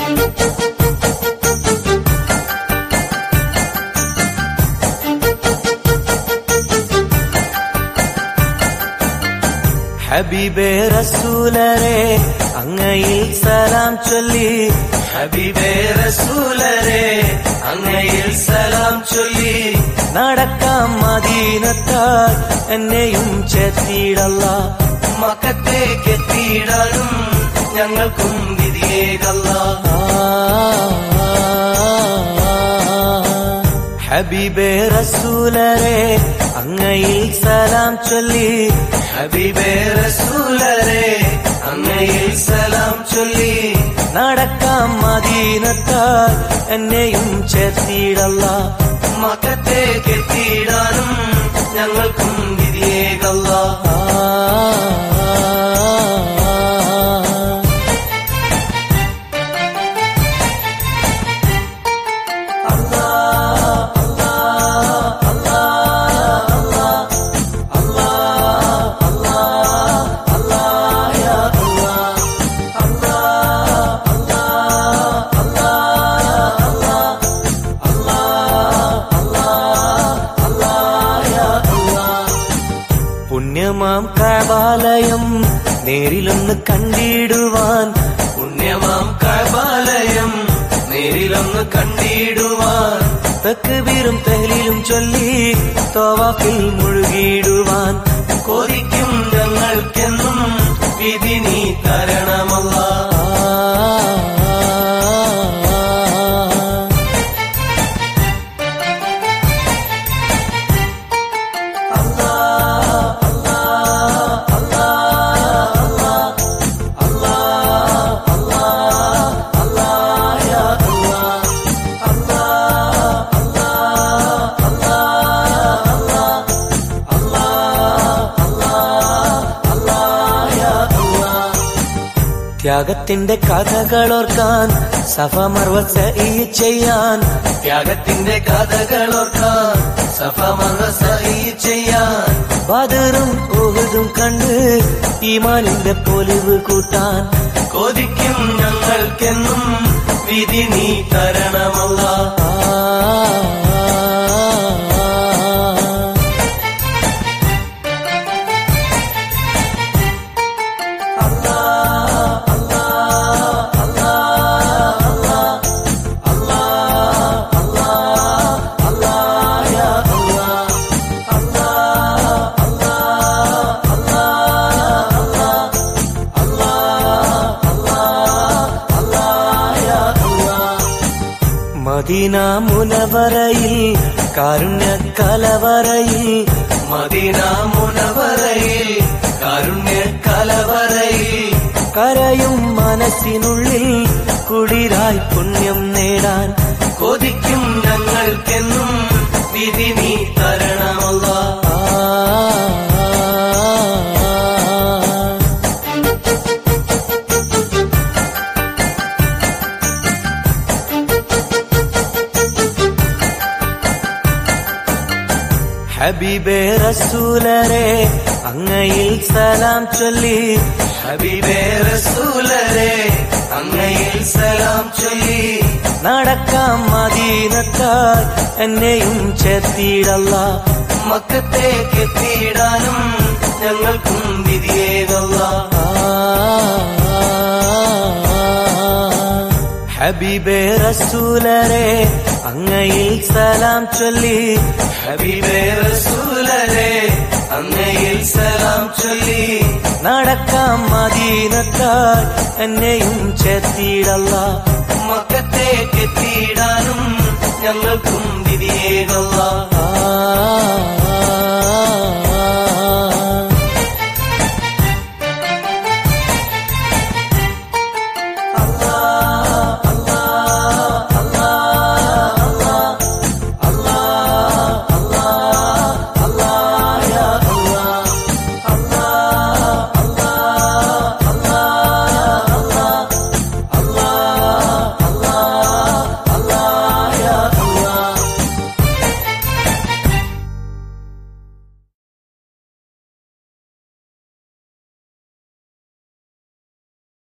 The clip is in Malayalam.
ഹബീബേ റസൂലരെ അങ്ങയിൽ സലാം ചൊല്ലി ഹബീബേ റസൂലരെ അങ്ങയിൽ സലാം ചൊല്ലി നടക്കാം മദീനത്താൽ എന്നെയും ചേർത്തിടല്ലാ മക്കത്തേക്ക് എത്തിയിടാനും ഞങ്ങൾക്കും വിധിയേകല്ലാ ഹബീബേ റസൂലരെ അങ്ങയിൽ സലാം ചൊല്ലി ഹബീബേ റസൂലരെ അങ്ങയിൽ സലാം ചൊല്ലി നടക്കാം മദീനത്താൽ എന്നെയും ചേർത്തിടല്ലാ മക്കത്തേക്ക് എത്തിയിടാനും ഞങ്ങൾക്കും വിധിയേകല്ലാ പുണ്യമാം കഅബാലയം നേരിലൊന്ന് കണ്ടിടുവാൻ പുണ്യമാം കഅബാലയം നേരിലൊന്ന് കണ്ടിടുവാൻ തക്ബീറും തഹ്ലീലും ചൊല്ലി തവാഫിൽ മുഴുകിടുവാൻ കൊതിക്കും ഞങ്ങൾക്കെന്നും വിധി നീ തരണമല്ലാ ത്യാഗത്തിന്റെ കഥകളോർക്കാൻ സഫ മർവ സഈ ചെയ്യാൻ ത്യാഗത്തിന്റെ കഥകളോർക്കാൻ സഫ മർവ സഈ ചെയ്യാൻ ബദറും ഉഹുദും കണ്ട് ഈമാനിന്റെ പൊലിവ് കൂട്ടാൻ കൊതിക്കും ഞങ്ങൾക്കെന്നും വിധി നീ തരണമല്ലാ മദീന മുനവറയിൽ കാരുണ്യ കലവറയിൽ മദീന മുനവറയിൽ കാരുണ്യ കലവറയിൽ കരയും മനസ്സിനുള്ളിൽ കുളിരായി പുണ്യം നേടാൻ കൊതിക്കും ഞങ്ങൾക്കെന്നും വിധി നീ തരണമല്ലാ ഹബീബേ റസൂലരെ അങ്ങയിൽ സലാം ചൊല്ലി ഹബീബേ റസൂലരെ അങ്ങയിൽ സലാം ചൊല്ലി നടക്കാം മദീനത്താൽ എന്നെയും ചേർത്തിടല്ലാ മക്കത്തേക്ക് എത്തിയിടാനും ഞങ്ങൾക്കും വിധിയേകല്ലാ ഹബീബേ റസൂലരെ അങ്ങയിൽ സലാം ചൊല്ലി ഹബീബേ റസൂലരെ അങ്ങയിൽ സലാം ചൊല്ലി നടക്കാം മദീനത്താൽ എന്നെയും ചേർത്തിടല്ലാ മക്കത്തേക്ക് എത്തിയിടാനും ഞങ്ങൾക്കും വിധിയേകല്ലാ